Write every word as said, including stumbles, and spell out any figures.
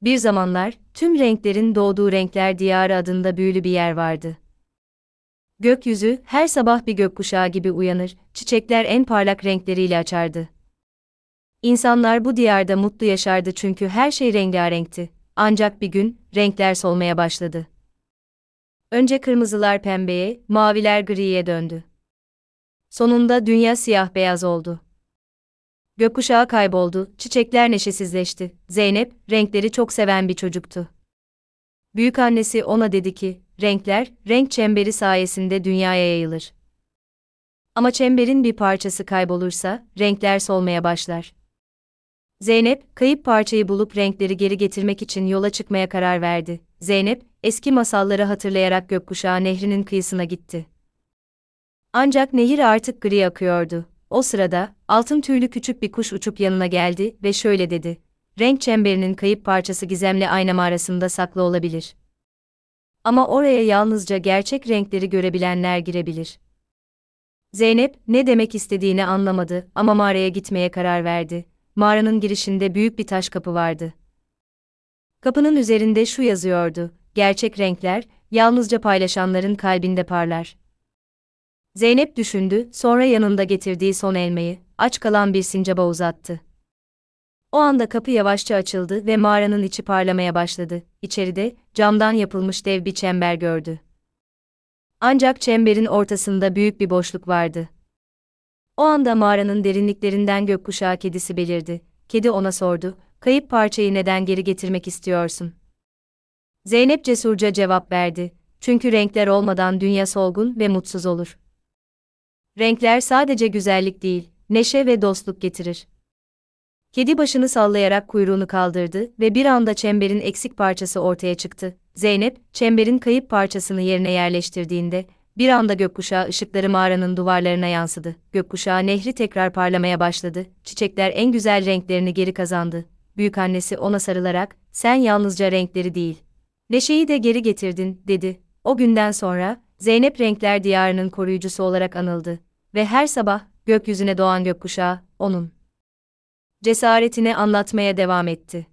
Bir zamanlar, tüm renklerin doğduğu Renkler Diyarı adında büyülü bir yer vardı. Gökyüzü, her sabah bir gökkuşağı gibi uyanır, çiçekler en parlak renkleriyle açardı. İnsanlar bu diyarda mutlu yaşardı çünkü her şey rengarenkti. Ancak bir gün, renkler solmaya başladı. Önce kırmızılar pembeye, maviler griye döndü. Sonunda dünya siyah beyaz oldu. Gökkuşağı kayboldu, çiçekler neşesizleşti. Zeynep, renkleri çok seven bir çocuktu. Büyükannesi ona dedi ki, renkler, renk çemberi sayesinde dünyaya yayılır. Ama çemberin bir parçası kaybolursa, renkler solmaya başlar. Zeynep, kayıp parçayı bulup renkleri geri getirmek için yola çıkmaya karar verdi. Zeynep, eski masalları hatırlayarak gökkuşağı nehrinin kıyısına gitti. Ancak nehir artık gri akıyordu. O sırada, altın tüylü küçük bir kuş uçup yanına geldi ve şöyle dedi: renk çemberinin kayıp parçası gizemli ayna mağarasında saklı olabilir. Ama oraya yalnızca gerçek renkleri görebilenler girebilir. Zeynep, ne demek istediğini anlamadı ama mağaraya gitmeye karar verdi. Mağaranın girişinde büyük bir taş kapı vardı. Kapının üzerinde şu yazıyordu: gerçek renkler, yalnızca paylaşanların kalbinde parlar. Zeynep düşündü, sonra yanında getirdiği son elmayı, aç kalan bir sincaba uzattı. O anda kapı yavaşça açıldı ve mağaranın içi parlamaya başladı. İçeride, camdan yapılmış dev bir çember gördü. Ancak çemberin ortasında büyük bir boşluk vardı. O anda mağaranın derinliklerinden gökkuşağı kedisi belirdi. Kedi ona sordu, kayıp parçayı neden geri getirmek istiyorsun? Zeynep cesurca cevap verdi, çünkü renkler olmadan dünya solgun ve mutsuz olur. Renkler sadece güzellik değil, neşe ve dostluk getirir. Kedi başını sallayarak kuyruğunu kaldırdı ve bir anda çemberin eksik parçası ortaya çıktı. Zeynep, çemberin kayıp parçasını yerine yerleştirdiğinde, bir anda gökkuşağı ışıkları mağaranın duvarlarına yansıdı. Gökkuşağı nehri tekrar parlamaya başladı, çiçekler en güzel renklerini geri kazandı. Büyükannesi ona sarılarak, sen yalnızca renkleri değil, neşeyi de geri getirdin, dedi. O günden sonra, Zeynep Renkler Diyarı'nın koruyucusu olarak anıldı ve her sabah, gökyüzüne doğan gökkuşağı, onun cesaretini anlatmaya devam etti.